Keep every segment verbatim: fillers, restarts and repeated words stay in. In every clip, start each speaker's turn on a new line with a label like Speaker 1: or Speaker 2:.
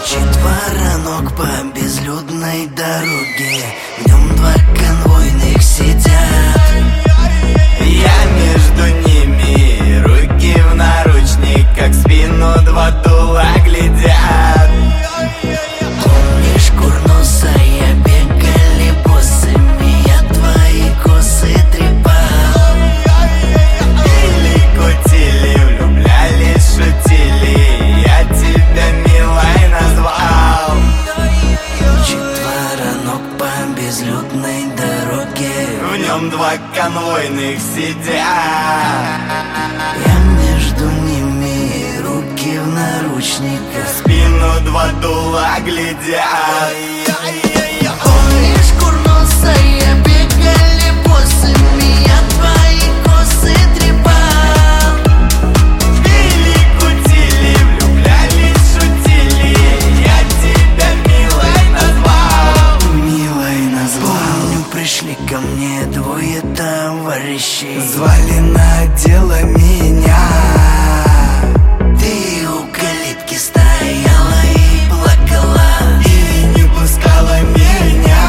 Speaker 1: Мчит воронок по безлюдной дороге, в нем два конвойных сидят.
Speaker 2: Я между ними, руки в наручниках, в спину два дула глядят.
Speaker 1: Помнишь, курносая, бегали босыми, я твои косы трепал.
Speaker 2: Пили, кутили, влюблялись, шутили, я тебя милой назвал.
Speaker 1: Мчит воронок по безлюдной дороге,
Speaker 2: В нем два конвойных сидят.
Speaker 1: я между ними, руки в наручниках,
Speaker 2: В спину два дула глядят.
Speaker 1: помнишь, курносая, бегали босыми, я твои косы трепал.
Speaker 2: Пили, кутили, влюблялись, шутили, я тебя милой назвал.
Speaker 1: Милой назвал. Помню, пришли ко мне двое товарищей,
Speaker 2: Звали на дело меня.
Speaker 1: ты у калитки стояла и плакала,
Speaker 2: И не пускала меня.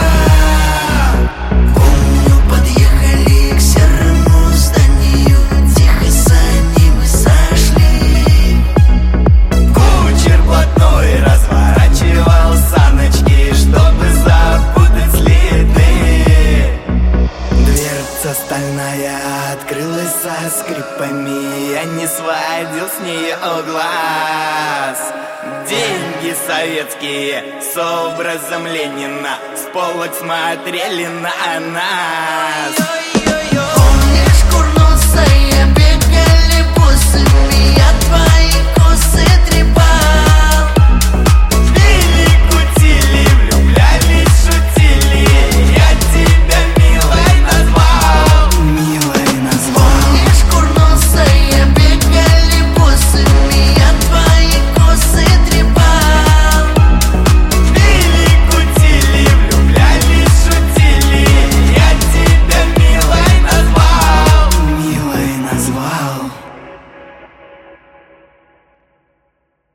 Speaker 1: помню, подъехали к серому зданию, тихо за ним и сошли.
Speaker 2: Кучер блатной разворачивал саночки, чтобы запутать следы. Дверца стальная открылась со скрипами, я не сводил с нее глаз. Деньги советские с образом Ленина с полок смотрели на нас.